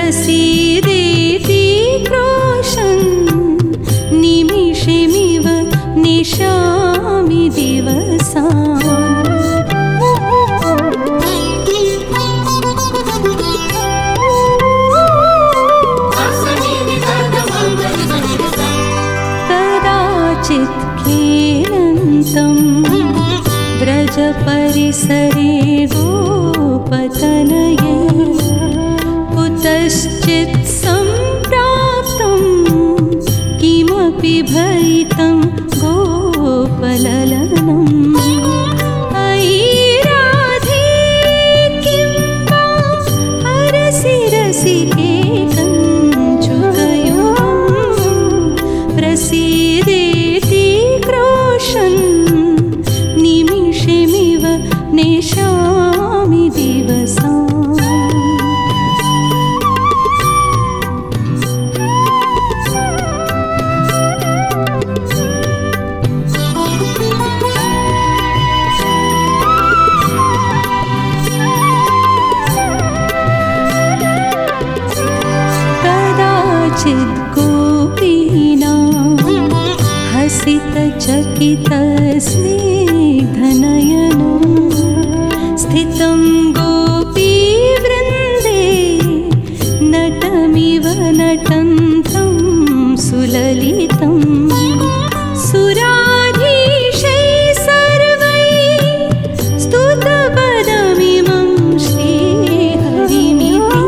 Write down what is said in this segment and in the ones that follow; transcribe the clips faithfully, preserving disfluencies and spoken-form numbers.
प्रसीदेति क्रोशन् निमिषेमिव नेष्यामि दिवसान्। कदाचित् खेलन्तं व्रजपरिसरे गोपतनये कुतश्चित् सम्प्राप्तं किमपि भयितं गोपललनम्। अयि राधे किं वा हरसि रसिके कञ्चुकयुगम्। प्रसीदेति क्रोशन् निमिषेमिव नेष्यामि दिवसान्। कदाचित् गोपीनां हसितचकितस्निग्धनयनं स्थितं गोपीवृन्दे नटमिव नटन्तं सुललितं। सुराधीशैः सर्वैः स्तुतपदमिमं श्रीहरिमिति।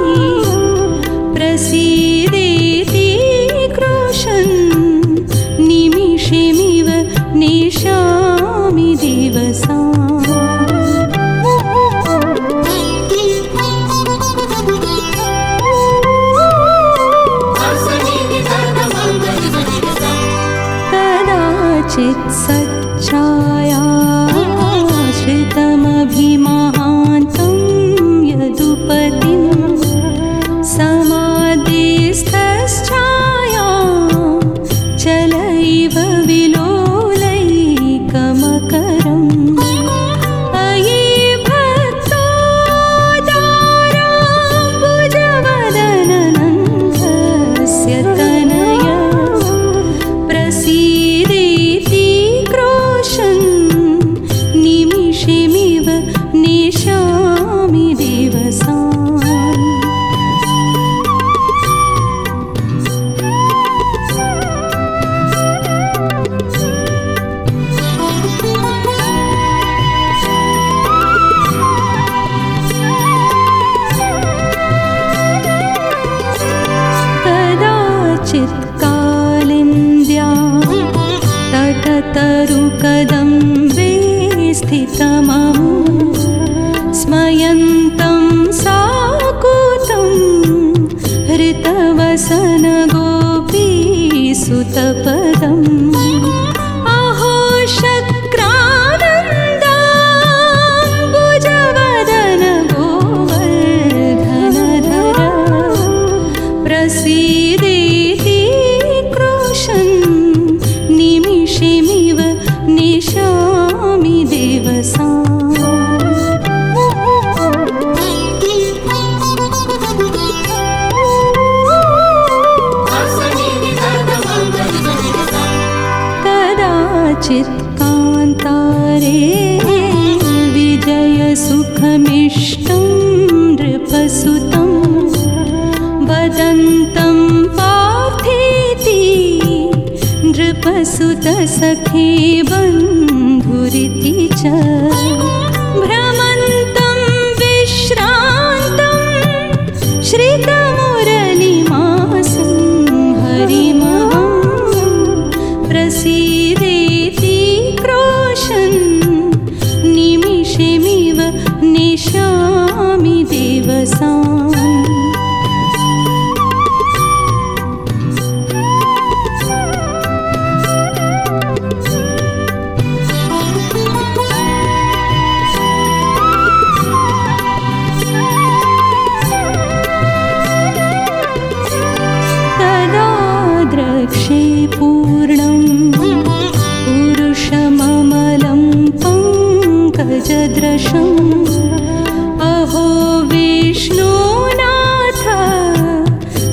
प्रसीदेति क्रोशन् निमिषेमिव नेष्यामि दिवसान्। कदाचित् सच्चायाश्रितमभिमहान्तं यदुपतिं समाधिस्थश्छायां चलैव विलोलैकमकरम्। अयि भक्तोदाराम्बुजवदननन्दस्य तनय प्रसीदेति क्रोशन् निमिषेमिव नेष्यामि दिवसान्। कदाचित् कालिन्द्यां तटतरुकदम्बे स्थितमहं स्मयन्तं साकूतं हृतवसनगोपीसुतपदम्। अहो शक्रानन्दाम्बुजवदन गोवर्धनधर प्रसीदेति क्रोशन् निमिषेमिव नेष्यामि दिवसान्। कदाचित् कान्तारे विजयसुखमिष्टं नृपसुतं वदन्तं पार्थेति नृपसुतसखे बन्धुरिति च भ्रमन्तं विश्रान्तं श्रितमुरलिमासं हरिमहं। प्रसीदेति क्रोशन् निमिषेमिव नेष्यामि दिवसान्।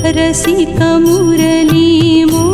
रसिक मुरली